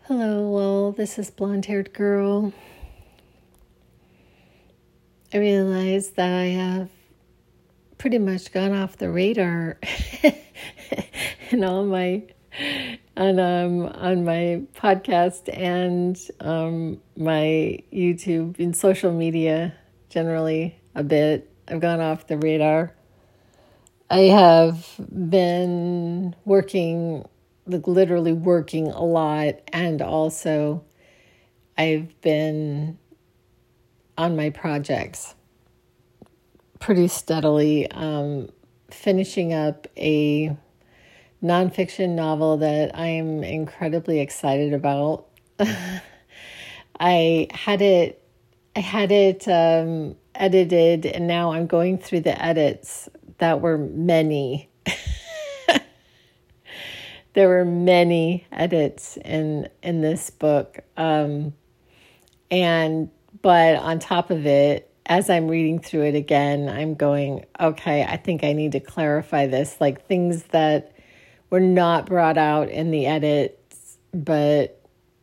Hello, well, this is Blonde-Haired Girl. I realize that I have pretty much gone off the radar in all my on my podcast and my YouTube and social media generally a bit. I've gone off the radar. I have been literally working a lot, and also I've been on my projects pretty steadily, finishing up a nonfiction novel that I'm incredibly excited about. I had it edited, and now I'm going through the edits. That were many. There were many edits in this book, but on top of it, as I'm reading through it again, I'm going, okay, I think I need to clarify this, like things that were not brought out in the edits, but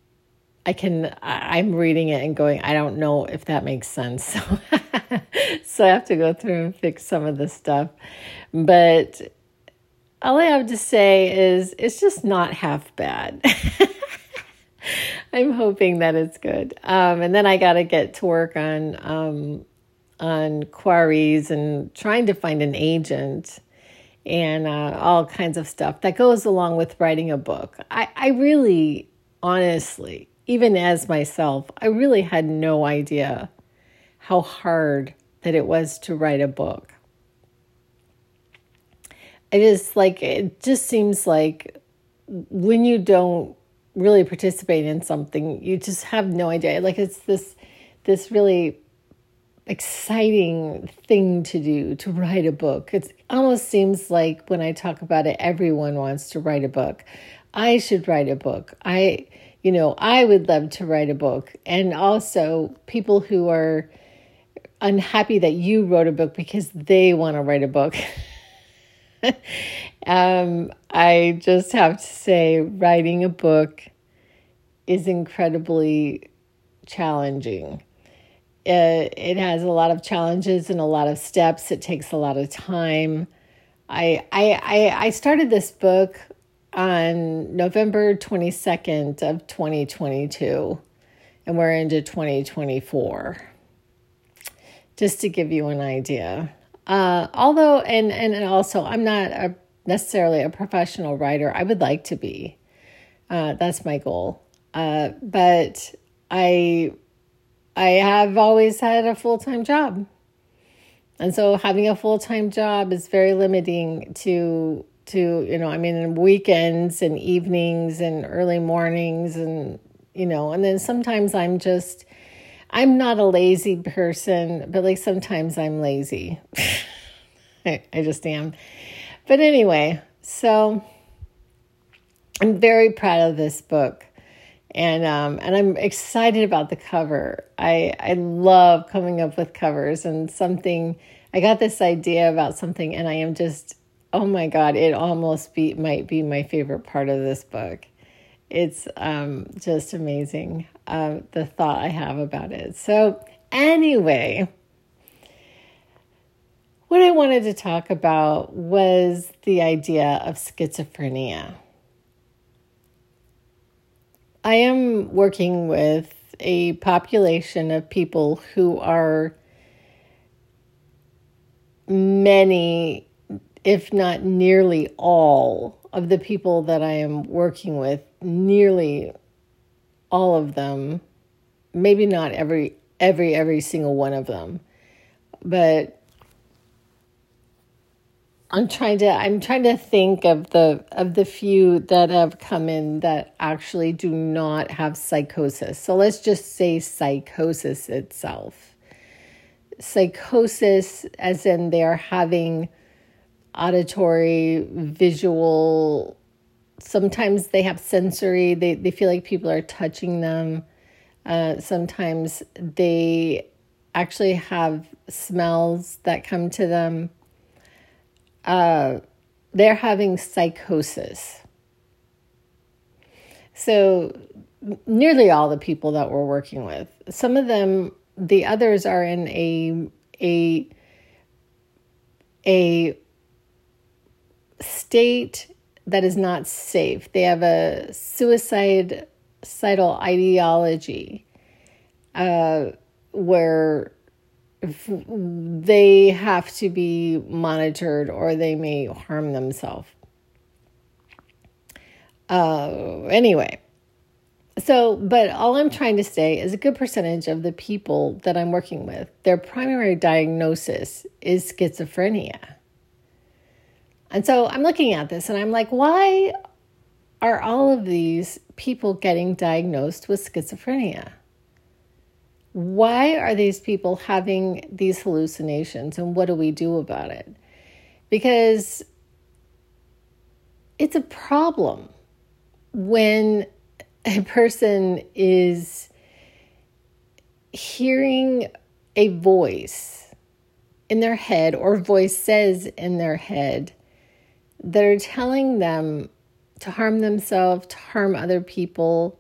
I'm reading it and going, I don't know if that makes sense. So I have to go through and fix some of this stuff. But all I have to say is it's just not half bad. I'm hoping that it's good. And then I got to get to work on queries and trying to find an agent and all kinds of stuff that goes along with writing a book. I really, honestly, even as myself, I really had no idea how hard that it was to write a book. It just seems like when you don't really participate in something, you just have no idea. Like it's this really exciting thing to do, to write a book. It almost seems like when I talk about it, everyone wants to write a book. I should write a book. I would love to write a book. And also people who are unhappy that you wrote a book because they want to write a book. I just have to say, writing a book is incredibly challenging. It has a lot of challenges and a lot of steps. It takes a lot of time. I started this book on November 22nd of 2022, and we're into 2024. Just to give you an idea. Although, and also, I'm not necessarily a professional writer. I would like to be. That's my goal. But I have always had a full-time job. And so having a full-time job is very limiting to weekends and evenings and early mornings and then sometimes I'm not a lazy person, but sometimes I'm lazy. I just am. But anyway, so I'm very proud of this book. And I'm excited about the cover. I love coming up with covers and I got this idea about something and I am just, oh my God, it almost might be my favorite part of this book. It's just amazing, the thought I have about it. So anyway, what I wanted to talk about was the idea of schizophrenia. I am working with a population of people who are many, if not nearly all, of the people that I am working with, nearly all of them, maybe not every single one of them, but I'm trying to think of the few that have come in that actually do not have psychosis. So let's just say psychosis itself. Psychosis as in they're having auditory, visual, sometimes they have sensory, they feel like people are touching them. Sometimes they actually have smells that come to them. They're having psychosis. So nearly all the people that we're working with. Some of them, the others are in a state that is not safe. They have a suicidal ideology where they have to be monitored or they may harm themselves. Anyway, but all I'm trying to say is a good percentage of the people that I'm working with, their primary diagnosis is schizophrenia. And so I'm looking at this and I'm like, why are all of these people getting diagnosed with schizophrenia? Why are these people having these hallucinations, and what do we do about it? Because it's a problem when a person is hearing a voice in their head or voices in their head that are telling them to harm themselves, to harm other people,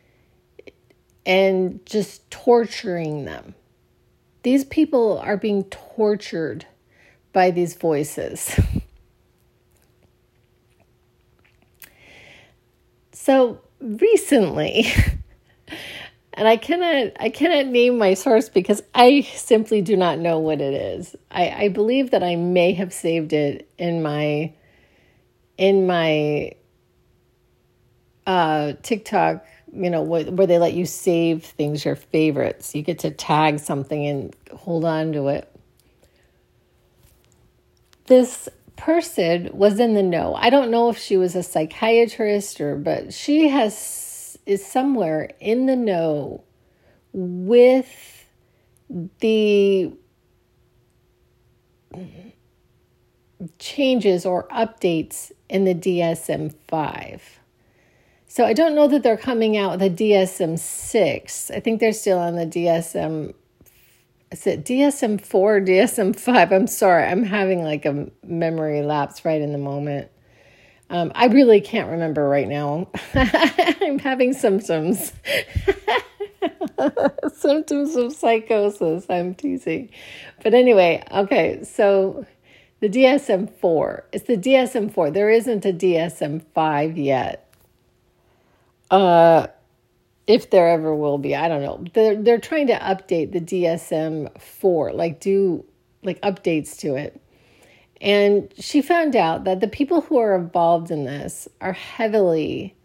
and just torturing them. These people are being tortured by these voices. So recently, and I cannot name my source because I simply do not know what it is. I believe that I may have saved it in my TikTok, where they let you save things, your favorites. You get to tag something and hold on to it. This person was in the know. I don't know if she was a psychiatrist but she is somewhere in the know with the changes or updates in the DSM-5. So I don't know that they're coming out with a DSM-6. I think they're still on the DSM. Is it DSM-4 or DSM-5? I'm sorry. I'm having like a memory lapse right in the moment. I really can't remember right now. I'm having symptoms. Symptoms of psychosis. I'm teasing. But anyway, okay. So the DSM-4. It's the DSM-4. There isn't a DSM-5 yet. If there ever will be, I don't know. They're trying to update the DSM-4, do updates to it. And she found out that the people who are involved in this are heavily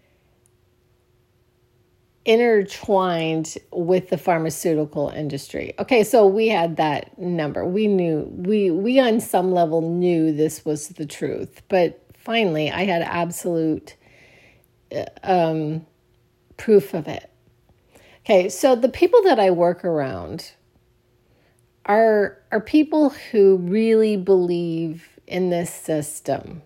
intertwined with the pharmaceutical industry. Okay, so we had that number. We knew, we on some level knew this was the truth. But finally, I had absolute proof of it. Okay, so the people that I work around are people who really believe in this system.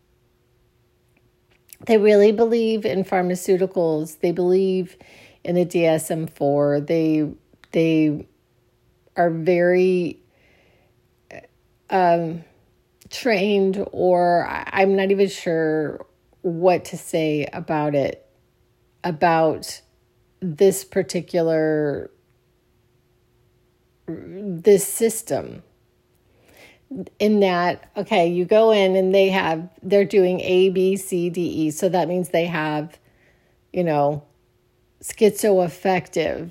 They really believe in pharmaceuticals. They believe in the DSM-4. They are very trained, or I'm not even sure what to say about it, about this system. In that, okay, you go in and they're doing A, B, C, D, E. So that means they have, schizoaffective,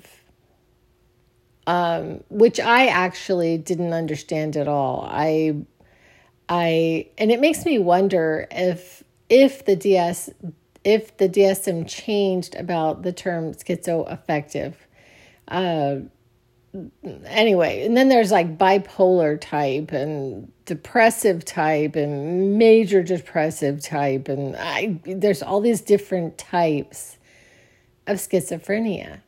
which I actually didn't understand at all. And it makes me wonder if the DSM changed about the term schizoaffective. Anyway, and then there's bipolar type and depressive type and major depressive type, and there's all these different types of schizophrenia.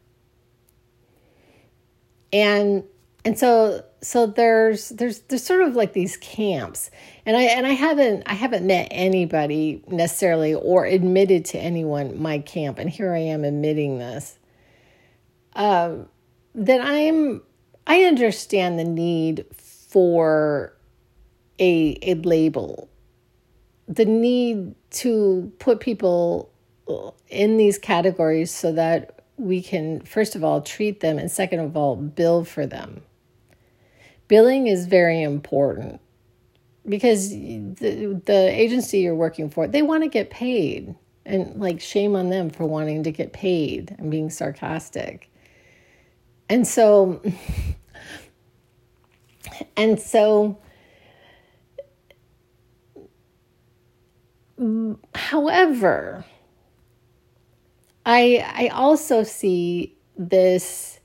And so there's sort of these camps, and I haven't met anybody necessarily or admitted to anyone my camp, and here I am admitting this. That I understand the need for a label, the need to put people in these categories so that we can, first of all, treat them, and second of all, bill for them. Billing is very important because the agency you're working for, they want to get paid. And like, shame on them for wanting to get paid. I'm being sarcastic. And so, however, I also see this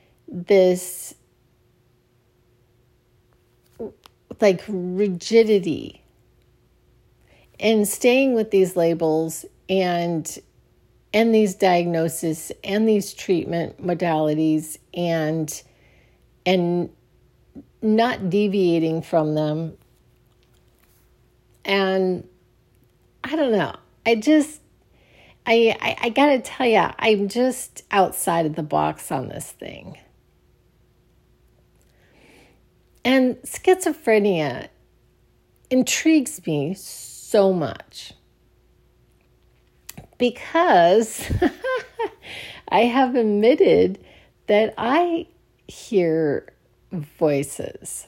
like rigidity in staying with these labels and these diagnoses and these treatment modalities and not deviating from them. And I don't know. I gotta tell you, I'm just outside of the box on this thing. And schizophrenia intrigues me so much because I have admitted that I hear voices.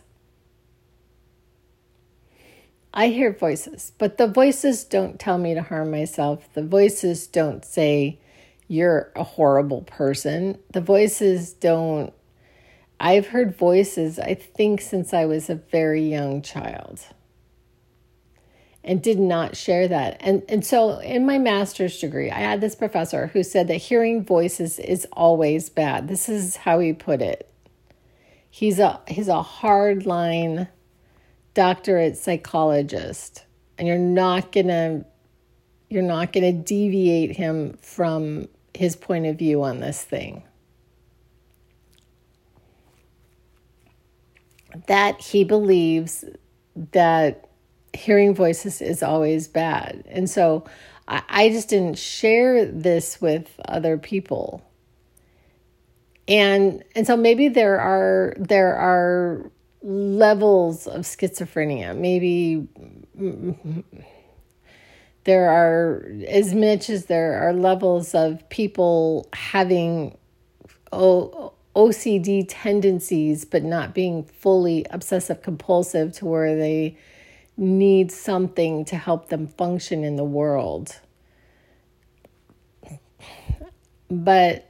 I hear voices, but the voices don't tell me to harm myself. The voices don't say, you're a horrible person. The voices don't. I've heard voices, I think, since I was a very young child and did not share that. And so in my master's degree, I had this professor who said that hearing voices is always bad. This is how he put it. He's a hardline doctorate psychologist, and you're not gonna deviate him from his point of view on this thing. That he believes that hearing voices is always bad. And so I just didn't share this with other people. And so maybe there are levels of schizophrenia. Maybe there are, as much as there are levels of people having OCD tendencies, but not being fully obsessive compulsive to where they need something to help them function in the world. But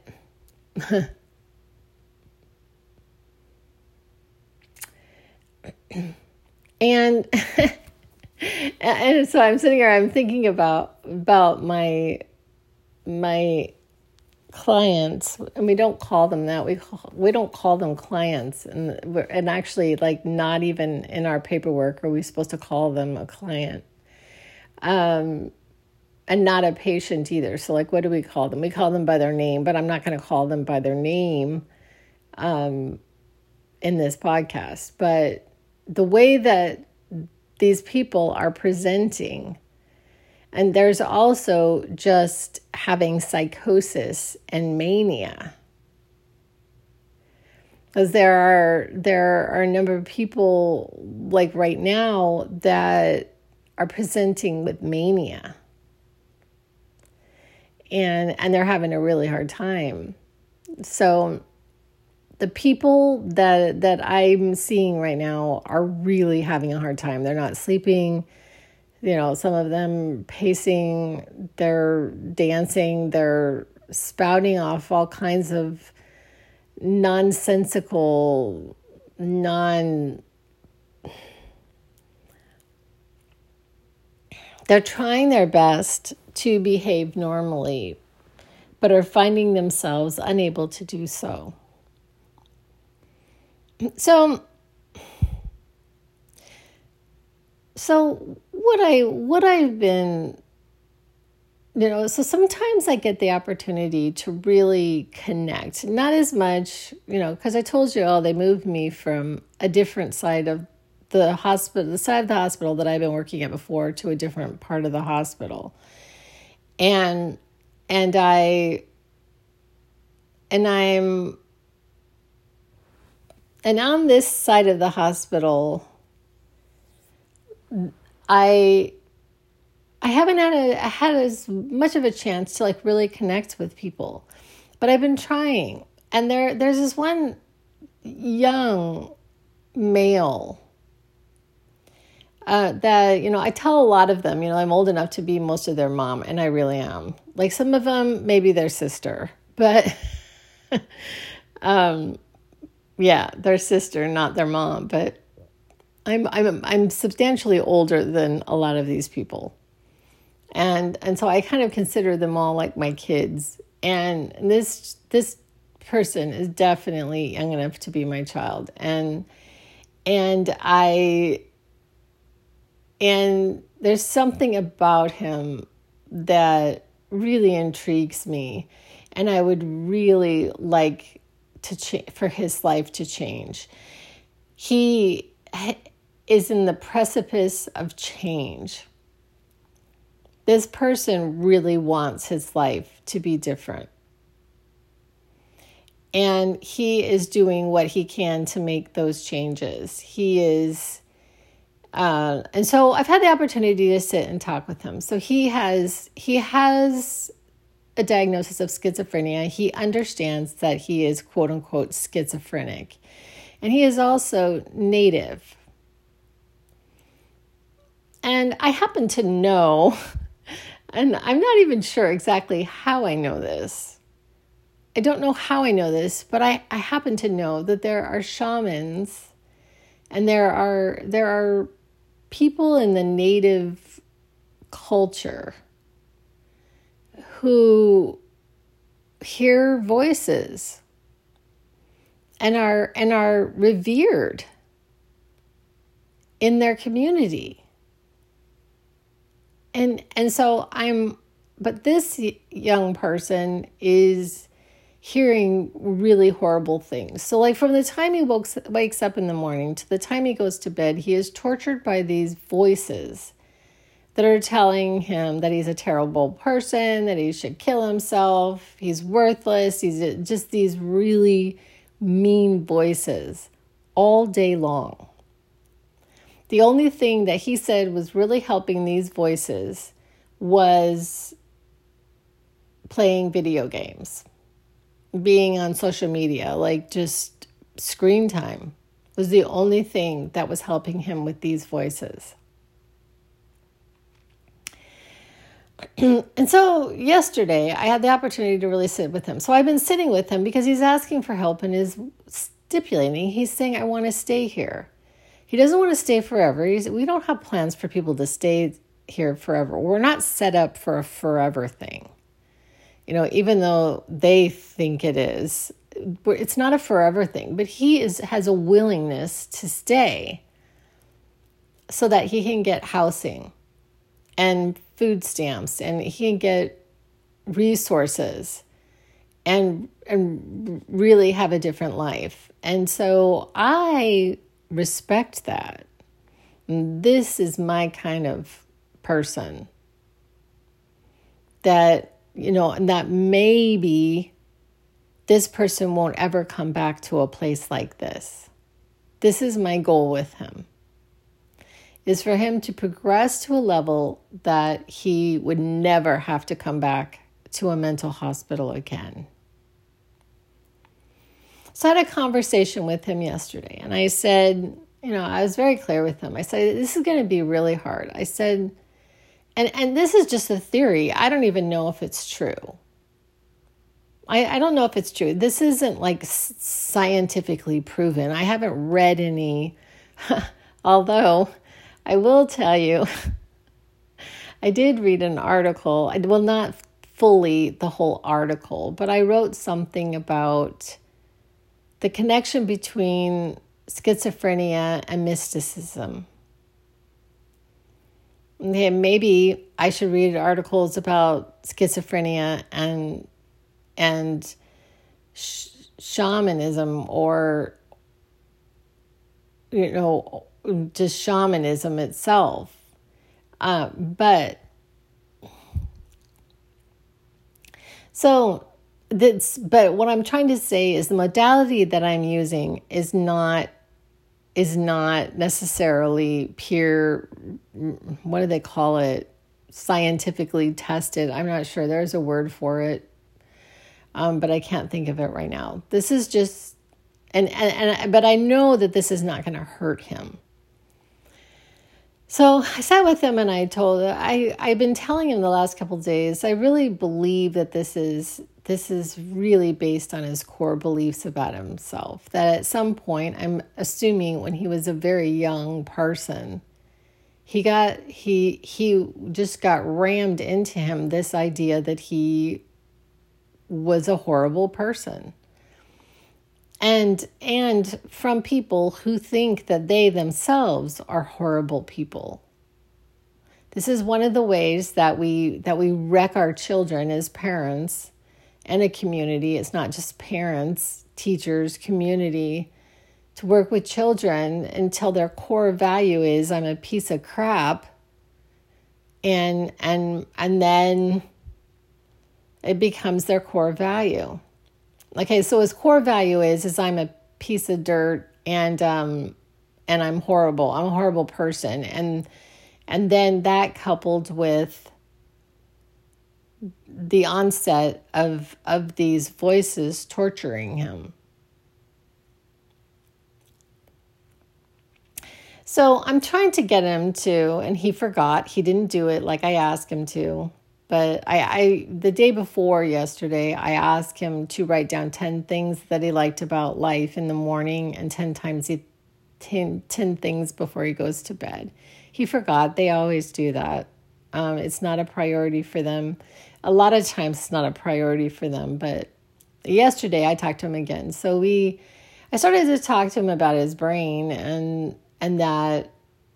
and so I'm sitting here, I'm thinking about my clients, and we don't call them that. We don't call them clients, and actually, like, not even in our paperwork are we supposed to call them a client, and not a patient either. So, like, what do we call them? We call them by their name, but I'm not going to call them by their name in this podcast. But the way that these people are presenting. And there's also just having psychosis and mania. Because there are a number of people, like right now, that are presenting with mania. And they're having a really hard time. So the people that I'm seeing right now are really having a hard time. They're not sleeping. You know, some of them pacing, they're dancing, they're spouting off all kinds of nonsensical, they're trying their best to behave normally, but are finding themselves unable to do so. So what I've been, so sometimes I get the opportunity to really connect, not as much, because I told you, they moved me from a different side of the hospital, the side of the hospital that I've been working at before, to a different part of the hospital. And on this side of the hospital, I I haven't had as much of a chance to like really connect with people, but I've been trying. And there's this one young male that, I tell a lot of them, I'm old enough to be most of their mom, and I really am. Like some of them, maybe their sister, but yeah, their sister, not their mom. But I'm substantially older than a lot of these people. And so I kind of consider them all like my kids. And this person is definitely young enough to be my child. And there's something about him that really intrigues me. And I would really like for his life to change. He is in the precipice of change. This person really wants his life to be different. And he is doing what he can to make those changes. He is, and so I've had the opportunity to sit and talk with him. So he has a diagnosis of schizophrenia. He understands that he is quote unquote schizophrenic. And he is also Native. And I happen to know, and I'm not even sure exactly how I know this. I don't know how I know this, but I happen to know that there are shamans and there are people in the Native culture who hear voices and are revered in their community. And so but this young person is hearing really horrible things. So like from the time he wakes up in the morning to the time he goes to bed, he is tortured by these voices that are telling him that he's a terrible person, that he should kill himself, he's worthless, he's just these really mean voices all day long. The only thing that he said was really helping these voices was playing video games, being on social media, like just screen time was the only thing that was helping him with these voices. And so yesterday I had the opportunity to really sit with him. So I've been sitting with him because he's asking for help and is stipulating. He's saying, I want to stay here. He doesn't want to stay forever. We don't have plans for people to stay here forever. We're not set up for a forever thing. Even though they think it is, it's not a forever thing, but he has a willingness to stay so that he can get housing and food stamps and he can get resources and really have a different life. And so I respect that. This is my kind of person that, and that maybe this person won't ever come back to a place like this. This is my goal with him, is for him to progress to a level that he would never have to come back to a mental hospital again. So I had a conversation with him yesterday, and I said, I was very clear with him. I said, this is going to be really hard. I said, and this is just a theory. I don't even know if it's true. I don't know if it's true. This isn't like scientifically proven. I haven't read any, although I will tell you, I did read an article. Well, not fully the whole article, but I wrote something about the connection between schizophrenia and mysticism. Okay, maybe I should read articles about schizophrenia and shamanism, or just shamanism itself. But what I'm trying to say is the modality that I'm using is not necessarily pure, what do they call it? scientifically tested. I'm not sure. There's a word for it, but I can't think of it right now. This is just, but I know that this is not going to hurt him. So I sat with him and I told him, I've been telling him the last couple of days, I really believe that this is really based on his core beliefs about himself. That at some point, I'm assuming when he was a very young person, he just got rammed into him this idea that he was a horrible person. And from people who think that they themselves are horrible people. This is one of the ways that we wreck our children as parents and a community. It's not just parents, teachers, community, to work with children until their core value is I'm a piece of crap, and then it becomes their core value. Okay, so his core value is I'm a piece of dirt and I'm horrible. I'm a horrible person. And then that coupled with the onset of these voices torturing him. So I'm trying to get him to, and he forgot. He didn't do it like I asked him to. But the day before yesterday, I asked him to write down 10 things that he liked about life in the morning and 10 things before he goes to bed. He forgot. They always do that. It's not a priority for them. A lot of times it's not a priority for them. But yesterday I talked to him again. So I started to talk to him about his brain and that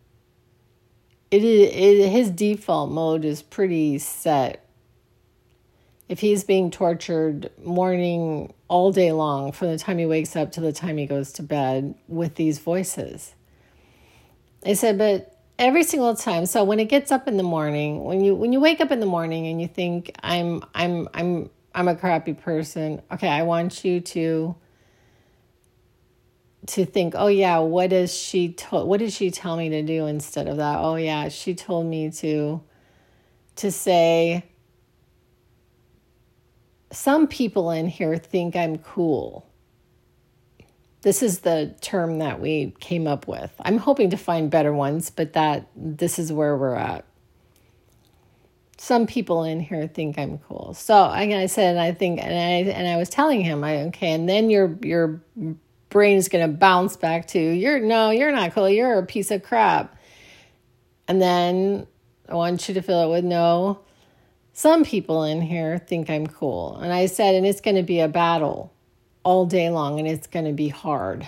his default mode is pretty set. If he's being tortured morning all day long from the time he wakes up to the time he goes to bed with these voices. I said, but every single time, so when it gets up in the morning, when you wake up in the morning and you think I'm a crappy person, okay, I want you to think, oh yeah, what did she tell me to do instead of that? Oh yeah, she told me to say, some people in here think I'm cool. This is the term that we came up with. I'm hoping to find better ones, but this is where we're at. Some people in here think I'm cool. So I said, I was telling him, and then your brain is going to bounce back to, you're not cool. You're a piece of crap. And then I want you to fill it with, no, some people in here think I'm cool. And I said, and it's going to be a battle all day long, and it's going to be hard.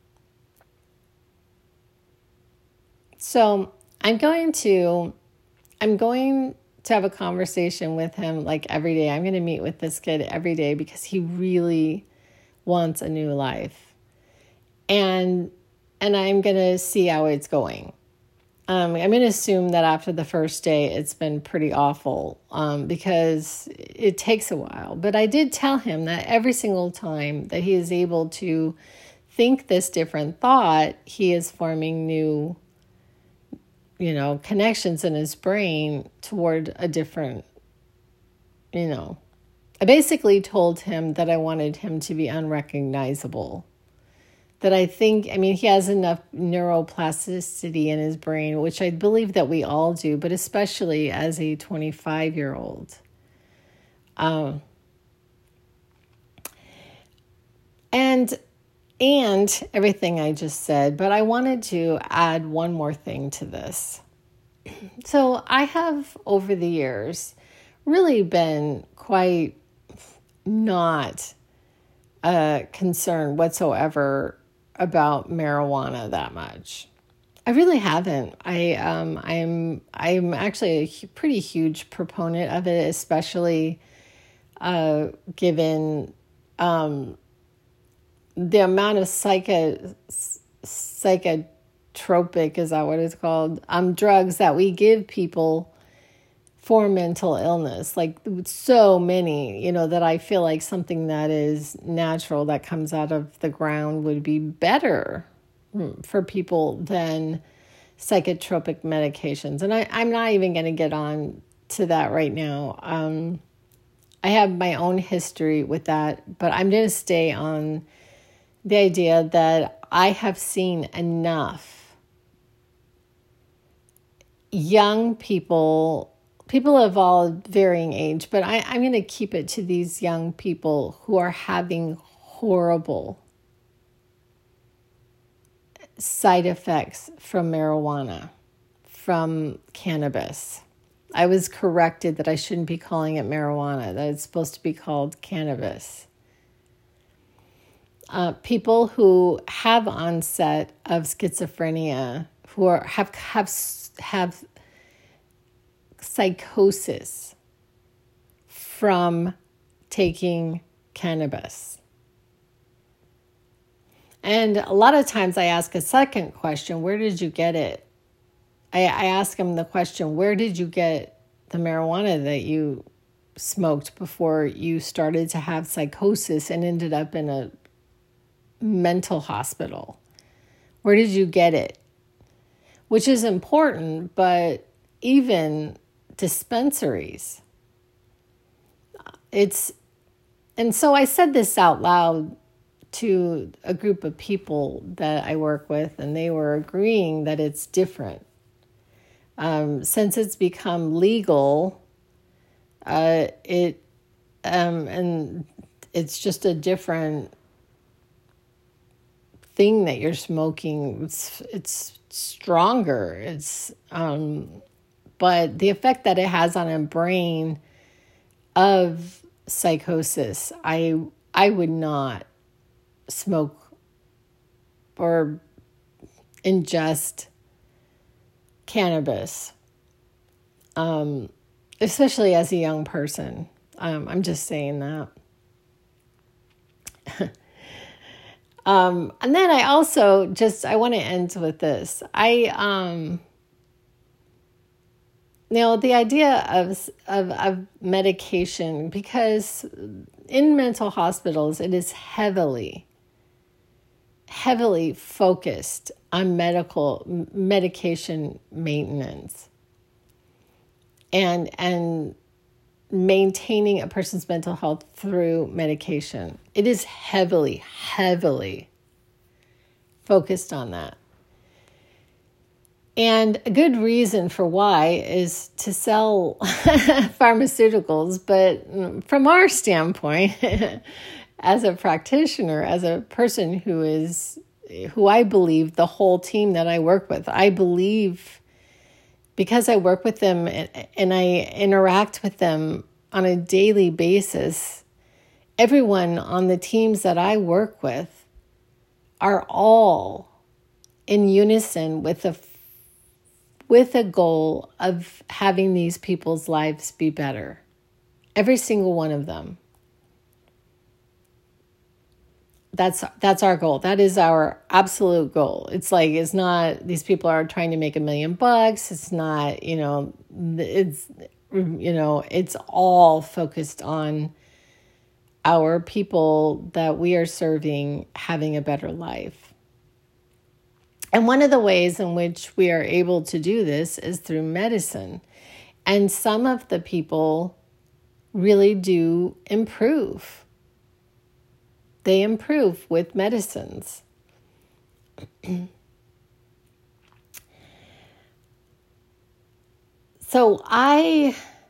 So I'm going to have a conversation with him like every day. I'm going to meet with this kid every day because he really wants a new life. And I'm going to see how it's going. I'm going to assume that after the first day, it's been pretty awful because it takes a while. But I did tell him that every single time that he is able to think this different thought, he is forming new, connections in his brain toward a different, I basically told him that I wanted him to be unrecognizable. That he has enough neuroplasticity in his brain, which I believe that we all do, but especially as a 25-year-old. And everything I just said, but I wanted to add one more thing to this. So I have, over the years, really been quite not concerned whatsoever about marijuana that much. I really haven't. I'm actually a pretty huge proponent of it, especially given the amount of psychotropic, is that what it's called? Drugs that we give people for mental illness, like so many, that I feel like something that is natural that comes out of the ground would be better for people than psychotropic medications. And I'm not even going to get on to that right now. I have my own history with that, but I'm going to stay on the idea that I have seen enough young people of all varying age, but I'm going to keep it to these young people who are having horrible side effects from marijuana, from cannabis. I was corrected that I shouldn't be calling it marijuana, that it's supposed to be called cannabis. People who have onset of schizophrenia, who have psychosis from taking cannabis. And a lot of times I ask a second question, where did you get it? I ask them the question, where did you get the marijuana that you smoked before you started to have psychosis and ended up in a mental hospital? Where did you get it? Which is important, but even dispensaries. And so I said this out loud to a group of people that I work with, and they were agreeing that it's different. Since it's become legal, and it's just a different thing that you're smoking. It's stronger. But the effect that it has on a brain of psychosis, I would not smoke or ingest cannabis, especially as a young person. I'm just saying that. And then I also I want to end with this. The idea of medication, because in mental hospitals, it is heavily focused on medication maintenance and maintaining a person's mental health through medication. It is heavily focused on that. And a good reason for why is to sell pharmaceuticals, but from our standpoint, as a practitioner, as a person who I believe the whole team that I work with, I believe because I work with them and I interact with them on a daily basis, everyone on the teams that I work with are all in unison with a goal of having these people's lives be better. Every single one of them. That's our goal. That is our absolute goal. It's not these people are trying to make $1 million. It's not, it's all focused on our people that we are serving having a better life. And one of the ways in which we are able to do this is through medicine. And some of the people really do improve. They improve with medicines. So I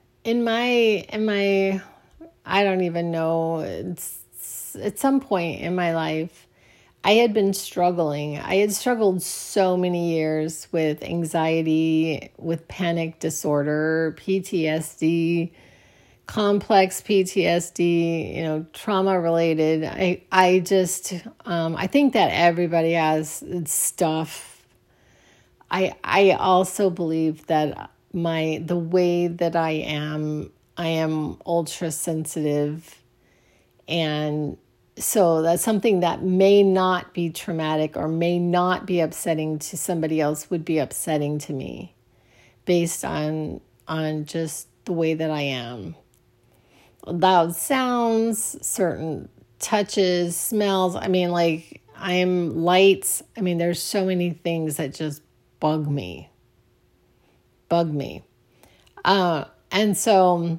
don't even know, it's at some point in my life, I had been struggling. I had struggled so many years with anxiety, with panic disorder, PTSD, complex PTSD, trauma related. I think that everybody has stuff. I also believe that the way that I am ultra sensitive, and so that's something that may not be traumatic or may not be upsetting to somebody else would be upsetting to me based on just the way that I am. Loud sounds, certain touches, smells. I am lights. There's so many things that just bug me. And so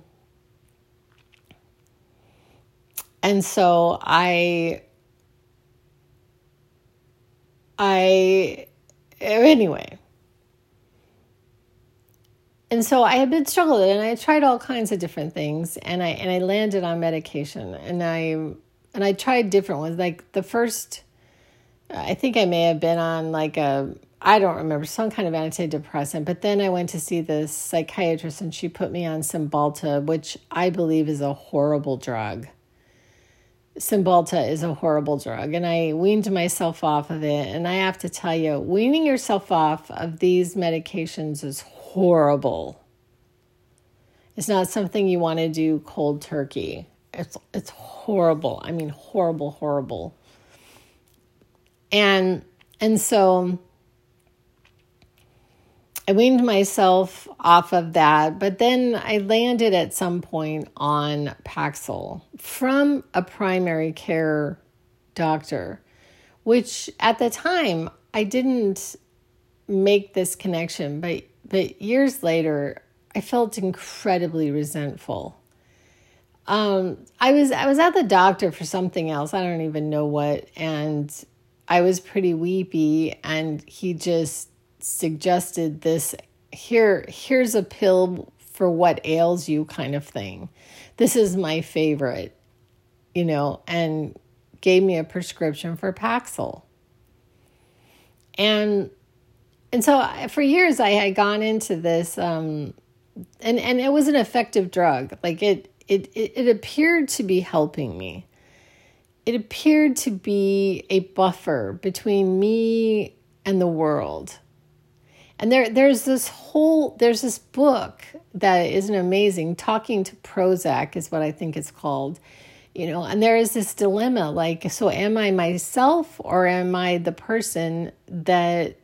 anyway. And so I had been struggling, and I tried all kinds of different things, and I landed on medication, and I tried different ones. Like the first, I think I may have been on I don't remember, some kind of antidepressant, but then I went to see this psychiatrist, and she put me on Cymbalta, which I believe is a horrible drug. Cymbalta is a horrible drug, and I weaned myself off of it. And I have to tell you, weaning yourself off of these medications is horrible. It's not something you want to do cold turkey. It's horrible. I mean, horrible, horrible. And so I weaned myself off of that, but then I landed at some point on Paxil from a primary care doctor, which at the time I didn't make this connection, but years later I felt incredibly resentful. I was at the doctor for something else, I don't even know what, and I was pretty weepy, and he just suggested this, here's a pill for what ails you kind of thing. This is my favorite, and gave me a prescription for Paxil. And so for years I had gone into this, and it was an effective drug. Like it appeared to be helping me. It appeared to be a buffer between me and the world. And there's this book that is amazing, Talking to Prozac is what I think it's called, and there is this dilemma, like, so am I myself or am I the person that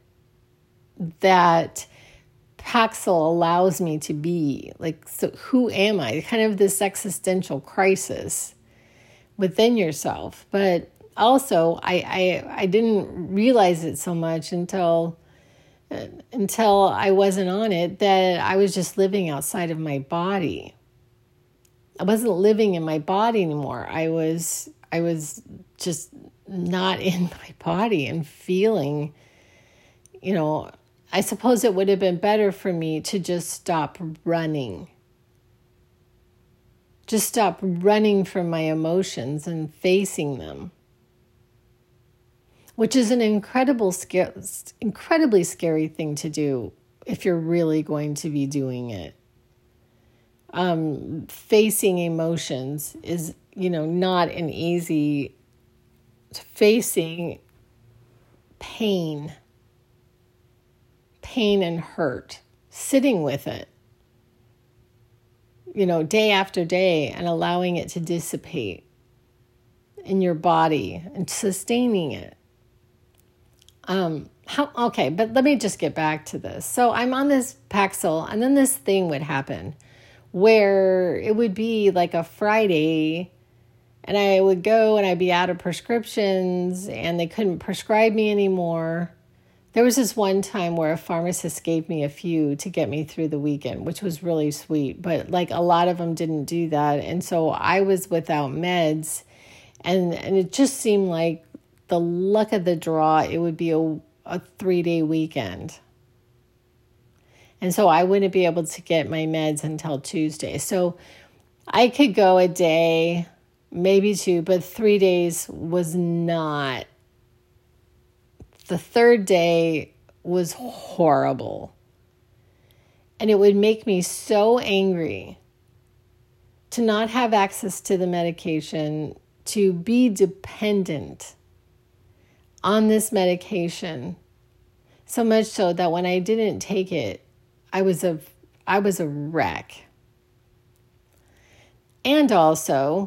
Paxil allows me to be? Like, so who am I? Kind of this existential crisis within yourself. But also I didn't realize it so much until I wasn't on it, that I was just living outside of my body. I wasn't living in my body anymore. I was just not in my body and feeling, I suppose it would have been better for me to just stop running. Just stop running from my emotions and facing them. Which is an incredibly scary thing to do if you're really going to be doing it. Facing emotions is, not an easy. Facing pain and hurt, sitting with it, day after day, and allowing it to dissipate in your body and sustaining it. But let me just get back to this. So I'm on this Paxil, and then this thing would happen where it would be like a Friday, and I would go and I'd be out of prescriptions and they couldn't prescribe me anymore. There was this one time where a pharmacist gave me a few to get me through the weekend, which was really sweet, but like a lot of them didn't do that. And so I was without meds, and it just seemed like the luck of the draw, it would be a 3-day weekend. And so I wouldn't be able to get my meds until Tuesday. So I could go a day, maybe 2, but 3 days was not. The third day was horrible. And it would make me so angry to not have access to the medication, to be dependent on this medication, so much so that when I didn't take it, I was a wreck. And also,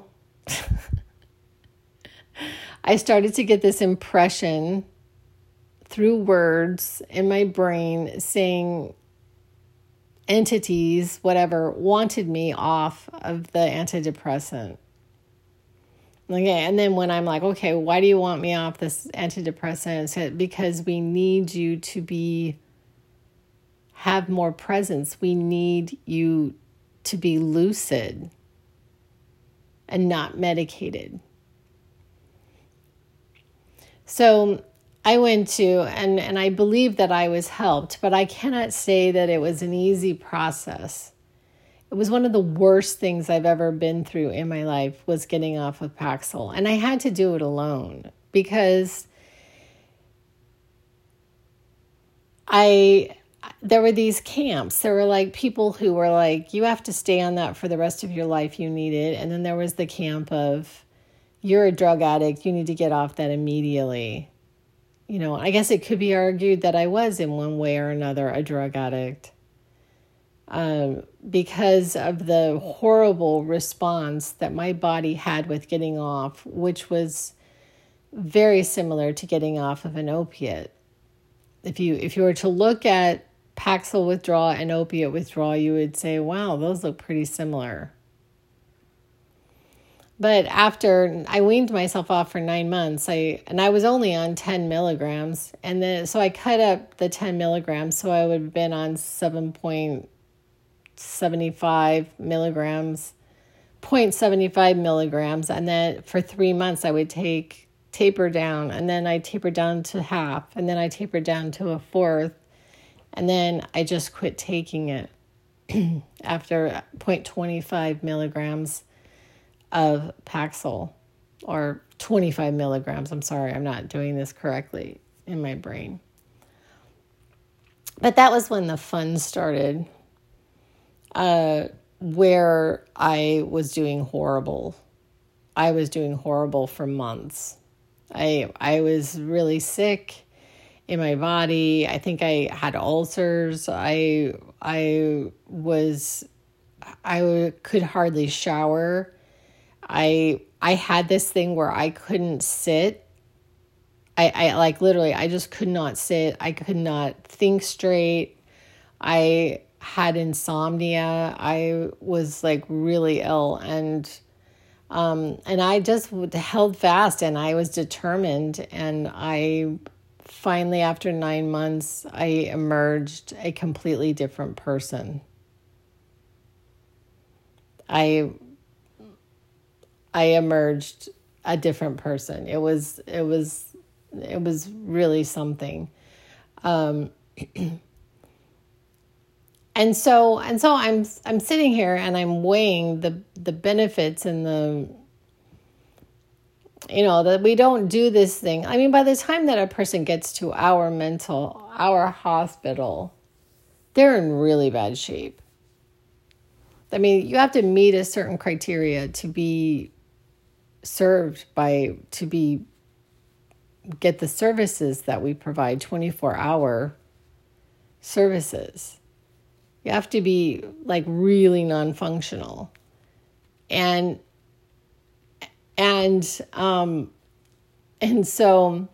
I started to get this impression through words in my brain saying entities, whatever, wanted me off of the antidepressant. Okay, and then when I'm like, okay, why do you want me off this antidepressant? It's because we need you to have more presence. We need you to be lucid and not medicated. So I went to, and I believe that I was helped, but I cannot say that it was an easy process. It was one of the worst things I've ever been through in my life, was getting off of Paxil. And I had to do it alone because there were these camps. There were like people who were like, you have to stay on that for the rest of your life. You need it. And then there was the camp of, you're a drug addict. You need to get off that immediately. You know, I guess it could be argued that I was in one way or another a drug addict. Because of the horrible response that my body had with getting off, which was very similar to getting off of an opiate. If you were to look at Paxil withdrawal and opiate withdrawal, you would say, wow, those look pretty similar. But after I weaned myself off for 9 months, I was only on 10 milligrams. And then, so I cut up the 10 milligrams. So I would have been on 7.75 milligrams, 0.75 milligrams. And then for 3 months, I would taper down. And then I tapered down to half. And then I tapered down to a fourth. And then I just quit taking it after 0.25 milligrams of Paxil, or 25 milligrams. I'm sorry, I'm not doing this correctly in my brain. But that was when the fun started, where I was doing horrible. I was doing horrible for months. I was really sick in my body. I think I had ulcers. I could hardly shower. I had this thing where I couldn't sit. I like literally, I just could not sit. I could not think straight. I had insomnia. I was like really ill, and I just held fast, and I was determined. And I finally, after 9 months, I emerged a completely different person. I emerged a different person. It was really something. And so I'm sitting here and I'm weighing the benefits and that we don't do this thing. I mean, by the time that a person gets to our hospital, they're in really bad shape. I mean, you have to meet a certain criteria to be get the services that we provide, 24-hour services. You have to be like really non-functional. And so,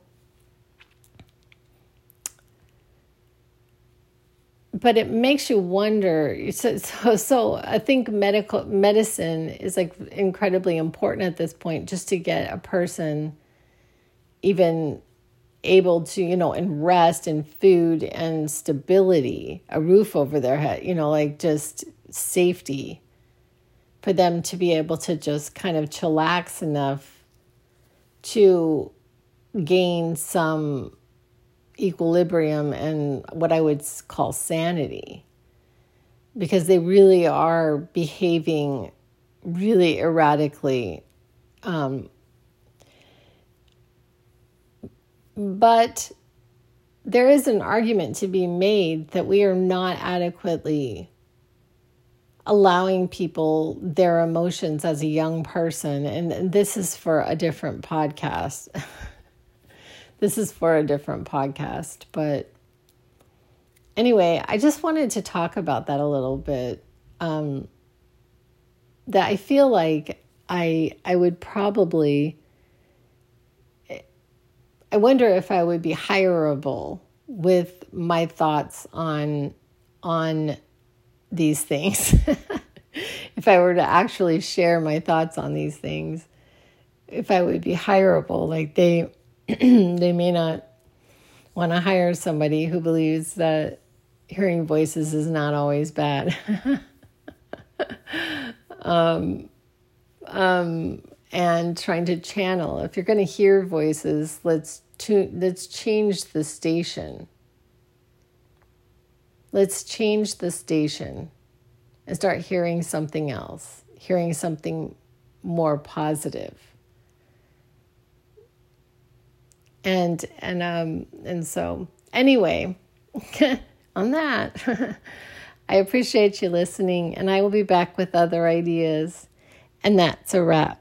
but it makes you wonder. So I think medicine is like incredibly important at this point, just to get a person even able to, and rest and food and stability, a roof over their head, like just safety for them to be able to just kind of chillax enough to gain some equilibrium and what I would call sanity, because they really are behaving really erratically. But there is an argument to be made that we are not adequately allowing people their emotions as a young person. And this is for a different podcast. But anyway, I just wanted to talk about that a little bit. That I feel like I would probably... I wonder if I would be hireable with my thoughts on these things. If I were to actually share my thoughts on these things, if I would be hireable, like they may not want to hire somebody who believes that hearing voices is not always bad. and trying to channel. If you're going to hear voices, let's change the station. Let's change the station and start hearing something else, hearing something more positive. And so anyway, on that, I appreciate you listening, and I will be back with other ideas. And that's a wrap.